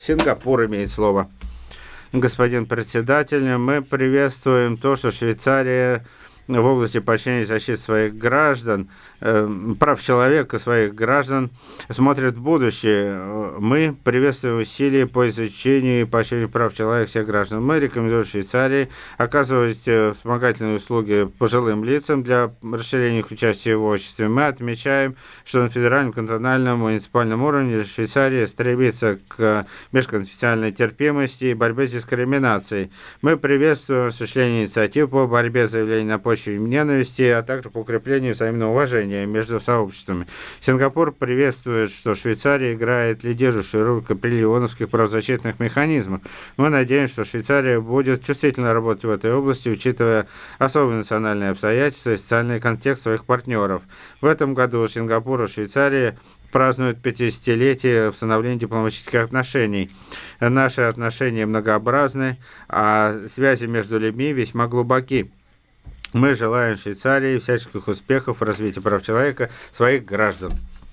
Сингапур имеет слово. Господин председатель, мы приветствуем то, что Швейцария в области поощрения и защиты своих граждан, прав человека, своих граждан, смотрит в будущее. Мы приветствуем усилия по изучению и поощрению прав человека всех граждан. Мы рекомендуем Швейцарии оказывать вспомогательные услуги пожилым лицам для расширения их участия в обществе. Мы отмечаем, что на федеральном, канtonальном, муниципальном уровне Швейцария стремится к межконфессиональной терпимости и борьбе с дискриминацией. Мы приветствуем осуществление инициатив по борьбе с заявлением на почве ненависти, а также по укреплению взаимного уважения между сообществами. Сингапур приветствует, что Швейцария играет лидирующую роль в апреле ООНовских правозащитных механизмов. Мы надеемся, что Швейцария будет чувствительно работать в этой области, учитывая особые национальные обстоятельства и социальный контекст своих партнеров. В этом году Сингапур и Швейцария празднуют 50-летие установления дипломатических отношений. Наши отношения многообразны, а связи между людьми весьма глубоки. Мы желаем Швейцарии всяческих успехов в развитии прав человека своих граждан.